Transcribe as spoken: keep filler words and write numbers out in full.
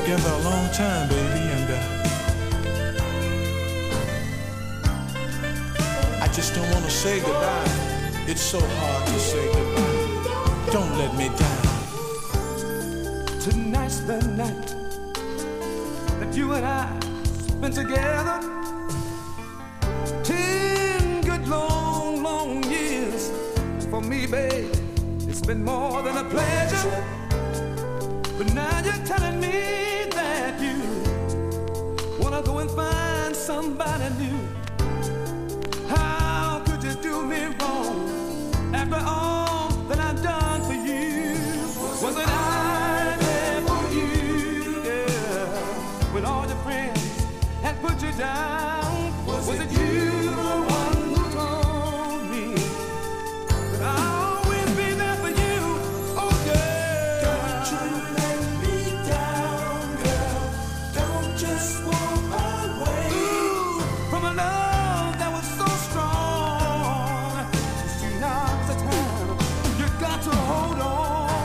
together a long time, baby, and uh, I just don't want to say goodbye. It's so hard to say goodbye. Don't let me down. Tonight's the night that you and I spent together. Ten good long, long years. For me, babe, it's been more than a pleasure. But now you're telling me that you wanna go and find somebody new. How could you do me wrong after all that I've done for you? Wasn't I there for you, yeah, when all your friends had put you down?